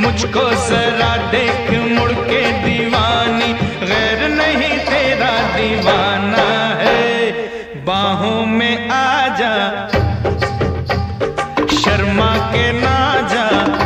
मुझको जरा देख मुड़ के दीवानी, गैर नहीं तेरा दीवाना है। बाहों में आजा, शर्मा के ना जा,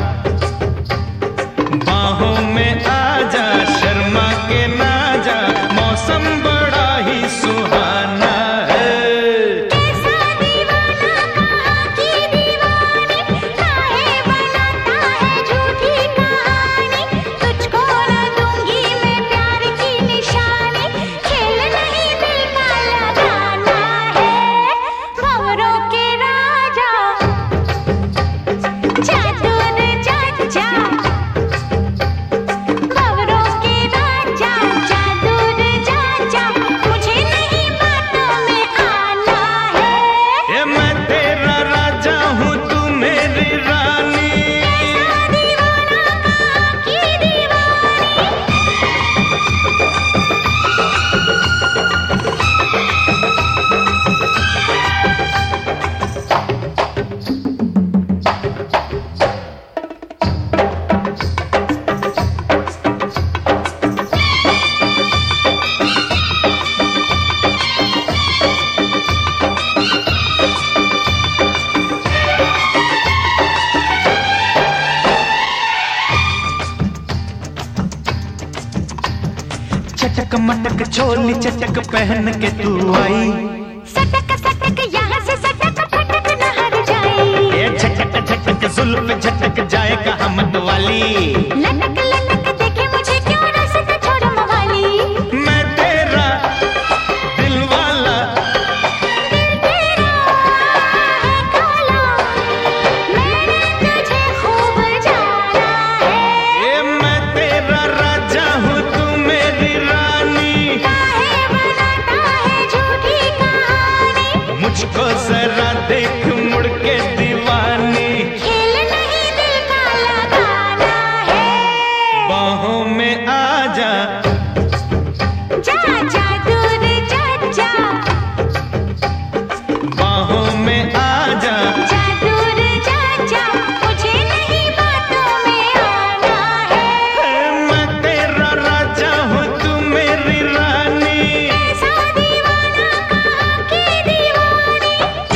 बाहों में आजा, शर्मा के ना जा, मौसम बड़ा ही सुहाना है। कैसा दीवाना कहाँ की दीवानी, काहे बनाता है झूठी कहानी, तुझको न दूंगी मैं प्यार की निशानी, खेल नहीं दिल का लगाना है। भंवरों के राजा जादूर चाचा, भंवरों के राजा जादूर चाचा, मुझे नहीं बातों में आना है। ये मैं तेरा राजा हूँ, तू मेरी रानी। कैसा दीवाना कहाँ की दीवानी। चटक मटक चोली चटक पहन के तू आई, सटक सटक यहाँ से सटक फटक न हट जाए, ये झटक झटक जुल्फ झटक जाएगा हमत वाली। लटक लटक देखे मुझे क्यों रास्ता छोड़ मवाली, मैं तेरा दिल वाला, दिल तेरा है काला, मैंने तुझे खूब जाना है। ये मैं तेरा राजा हूँ, तू मेरी रानी। काहे बनाता है झूठी कहानी, मुझको जरा देख मुड़ के दीवानी, खेल नहीं दिल का लगाना है। बाहों में आजा, जा जादूर चाचा, बाहों में आजा, जादूर चाचा, मुझे नहीं बातों में आना है। मैं तेरा राजा हूँ, तू मेरी रानी। कैसा दीवाना कहाँ की दीवानी।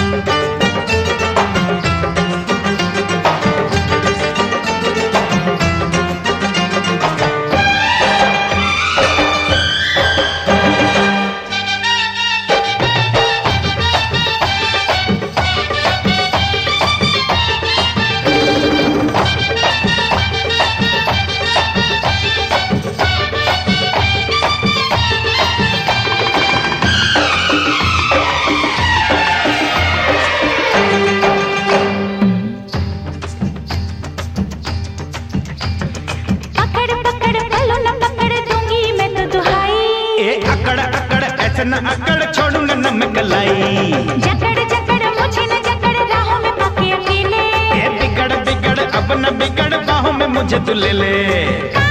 पकड़ पकड़ पलो न पकड़ दूंगी मैं तो दुहाई, ए अकड़ अकड़ ऐसे न अकड़, छोड़ूंगा न मैं कलाई। जकड़ जकड़ मुझे न जकड़, राहों में पाके अकेले, ए बिगड़ बिगड़ अब न बिगड़, बाहों में मुझे तू ले ले।